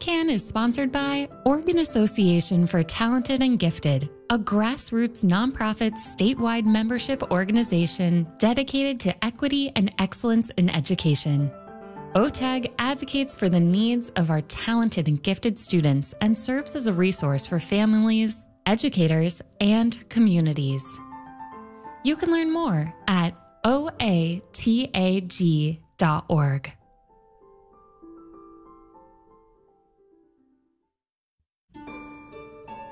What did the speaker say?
iCAN is sponsored by Oregon Association for Talented and Gifted, a grassroots nonprofit statewide membership organization dedicated to equity and excellence in education. OTAG advocates for the needs of our talented and gifted students and serves as a resource for families, educators, and communities. You can learn more at oatag.org.